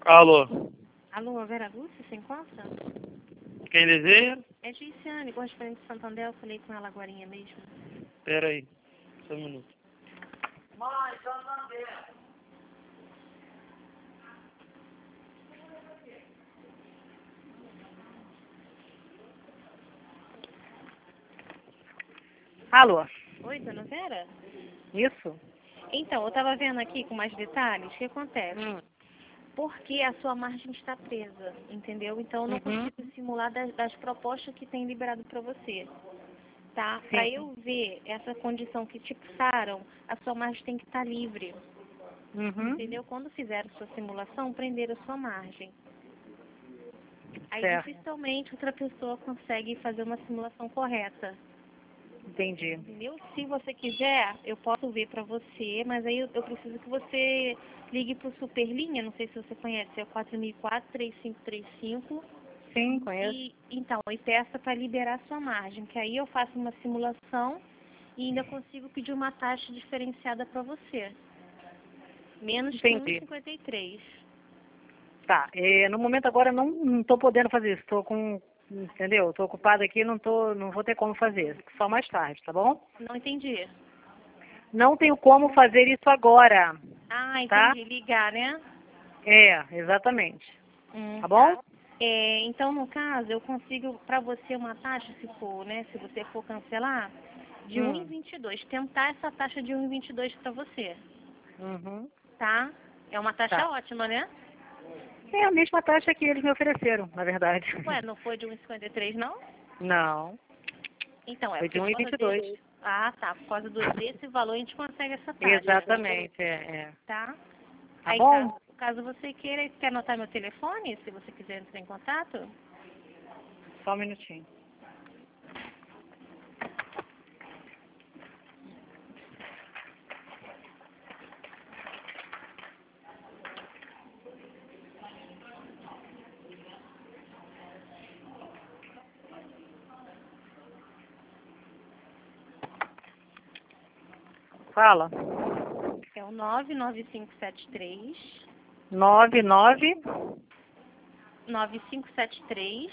Alô, Alô, Vera Lúcia, você encontra? quem deseja? É Giciane, correspondente de Santander, eu falei com ela agorinha mesmo. Pera aí, só um minuto. Alô, Oi, dona Vera? isso? Então, eu estava vendo aqui com mais detalhes, o que acontece? Porque a sua margem está presa, entendeu? Então, eu não consigo simular das propostas que tem liberado para você, tá? Para eu ver essa condição que te passaram, a sua margem tem que estar livre, entendeu? Quando fizer a sua simulação, prender a sua margem. Aí, Certo. dificilmente, outra pessoa consegue fazer uma simulação correta. Entendi. Entendeu? Se você quiser, eu posso ver para você, mas aí eu preciso que você ligue para o Superlinha, não sei se você conhece, é o 4004-3535. Sim, conheço. E peça para liberar a sua margem, que aí eu faço uma simulação e ainda consigo pedir uma taxa diferenciada para você. Menos que Entendi. 1,53. Tá, no momento agora não tô podendo fazer isso, tô com, entendeu? Tô ocupada aqui, não vou ter como fazer, só mais tarde, tá bom? Não entendi. Não tenho como fazer isso agora, Ah, tá? entendi. Ligar, né? Exatamente. Tá bom? Então, no caso, eu consigo para você uma taxa, se for, né, se você for cancelar, de 1,22. Tentar essa taxa de 1,22 para você, tá? É uma taxa Tá. ótima, né? É a mesma taxa que eles me ofereceram, na verdade. Ué, não foi de 1,53, não? Não, Então, foi de por causa 1,22. desse... Ah, tá. Por causa desse valor, a gente consegue essa taxa. Exatamente, Tá? Tá Aí, bom? caso você queira, quer anotar meu telefone, se você quiser entrar em contato? Só um minutinho. Fala. É o 99573 99 9573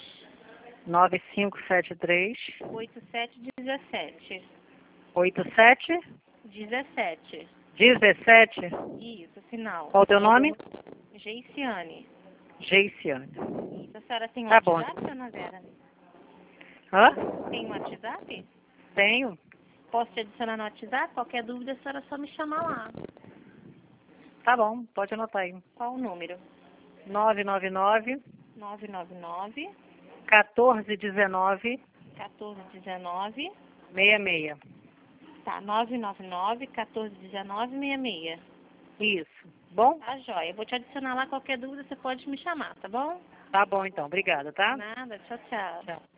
9573 8717. 87 17. 17. Isso, final. Qual o teu nome? Geiciane. Geiciane. Isso. A senhora tem um Tá bom. WhatsApp, Ana Vera? Hã? Tem um WhatsApp? Tenho. Posso te adicionar no WhatsApp? Qualquer dúvida, a senhora só me chamar lá. Tá bom, pode anotar aí. Qual o número? 999 999 1419 1419. 66. Tá, 999 1419 66. Isso. Bom? Tá, joia. Eu vou te adicionar lá. Qualquer dúvida, você pode me chamar, tá bom? Tá bom então. Obrigada, tá? Nada. Tchau, tchau. Tchau.